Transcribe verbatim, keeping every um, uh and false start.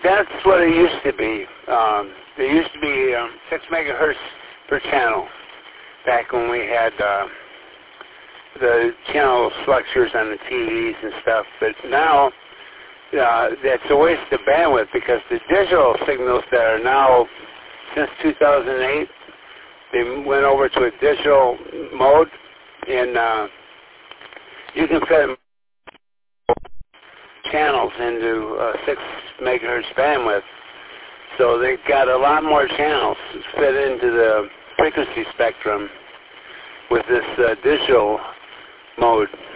that's what it used to be. Um, there used to be um, six megahertz per channel back when we had uh, the channel structures on the T Vs and stuff. But now uh, that's a waste of bandwidth because the digital signals that are now, since two thousand eight, they went over to a digital mode, and uh, you can fit channels into uh, six megahertz bandwidth. So they've got a lot more channels fit into the frequency spectrum with this uh, digital mode.